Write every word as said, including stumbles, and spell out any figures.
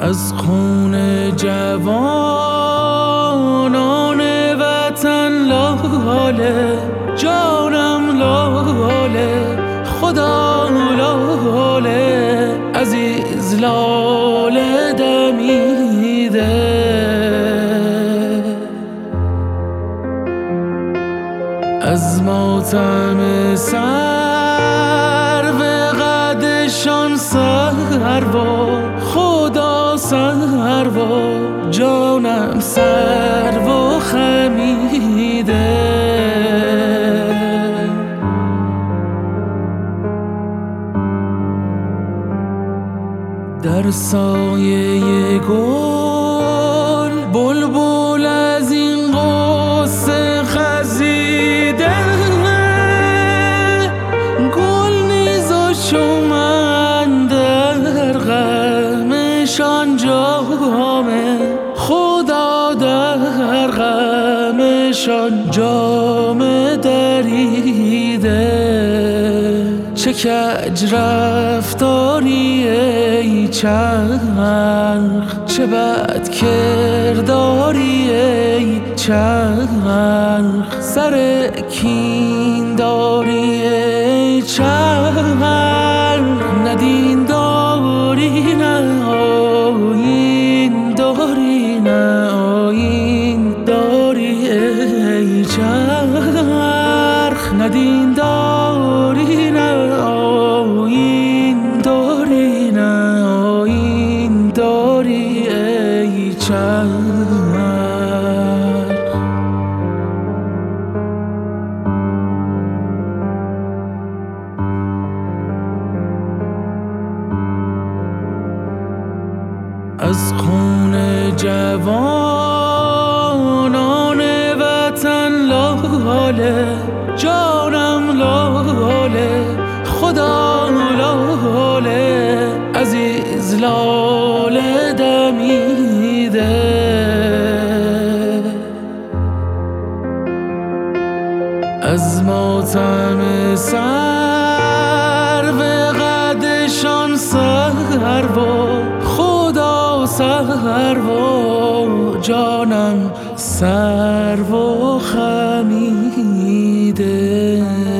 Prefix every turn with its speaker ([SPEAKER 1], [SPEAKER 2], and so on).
[SPEAKER 1] از خون جوانان وطن لاله، جانم لاله، خدا لاله، عزیز لاله دمیده. از ماتم سرو قدشان سروا، خدا سروا، جانم سروا خمیده. در سایه گل بلبل از این قصه خزیده، گل نیز و من در غمشان جامه، خدا در غمشان جامه دریده. چه کج رفتاری ای چرخ، چه بد کرداری ای چرخ، سر کین داری ای چرخ. نه دین داری نه آیین داری، نه آیین داری ای چرخ. نه دین داری نه آیین داری، نه آیین داری ای چرخ. از خون جوانان وطن لاله، جانم لاله، خدا لاله، عزیز لاله دمیده. از ماتم سرو قدشان سروا، خدا سروا، جانم سروا خمیده.